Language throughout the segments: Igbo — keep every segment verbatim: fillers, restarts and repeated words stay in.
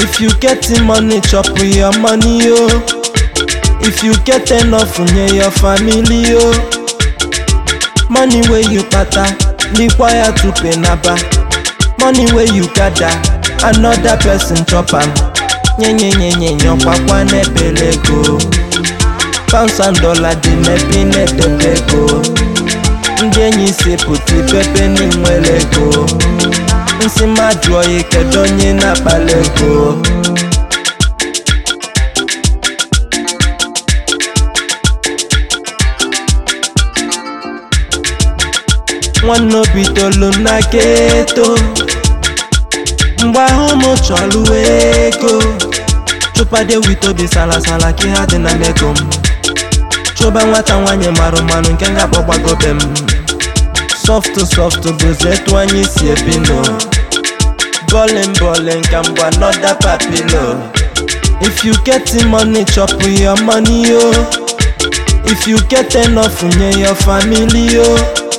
If you getting money, chop with your money, yo. If you get enough, near your family, yo. Money where you pata, require to pay naba. Money where you gather, another person chop am. Nye nye nye nye nye kwa ne pelego. Pounds and dollar di ne pine de pego. Njenyi se puti pepe ni mwelego. Nsi majwa yeke donye na palego. Wano bitolo na ghetto. Mba homo cholu ego. Chupa de wito bi sala sala ki hadi na megom. Choba nwata nwanye maru manu nkenga boba gobem. Soft to soft to buzetu wanyi si epino. Ballin' ballin' kamba another papilo. If you getting money, chop with your money, yo. If you get enough, near your family, yo.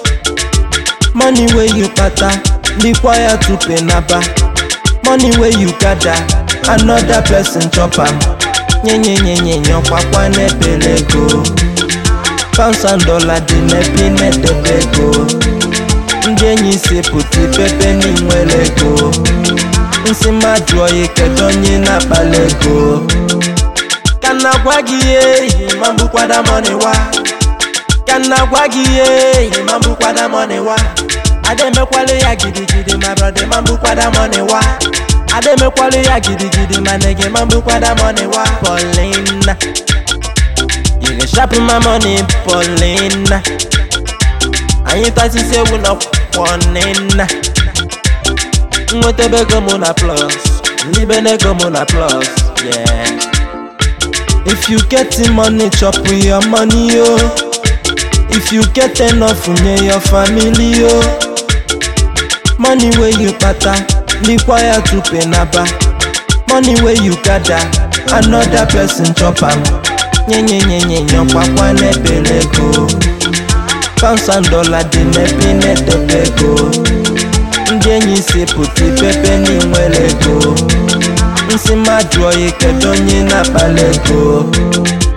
Money where you pata, require to pay naba. Money where you gather, another person chop am. Nye nye nye nye nye kwa ne pelego. Pounds and dollar di ne pine de pego. Njenyi se puti pepe ni mwelego. Nsi majwa yeke donye na palego. Kana gwagi ye, mambu kwa da money wa. Kana gwagi ye, mambu kwa da money wa. Ade me kwale ya gidi gidi, my brother, mambu kwa da money wa. Ade me kwale ya gidi gidi, my nigga, mambu kwa da money wa. Paulina, you can shop my money, Paulina. And you thought you say we not one in. Mwete go mona plus, libene go mona plus, yeah. If you getting money, chop with your money, yo. If you get enough, near your family, yo. Money where you pata, require to pay naba. Money where you gather, another person chop am. Nye nye nye nye nye kwa ne pelego. Pounds and dollar di ne pine de pego. Njenyi se puti pepe ni mwelego. Nsi majwa yeke donye na palego.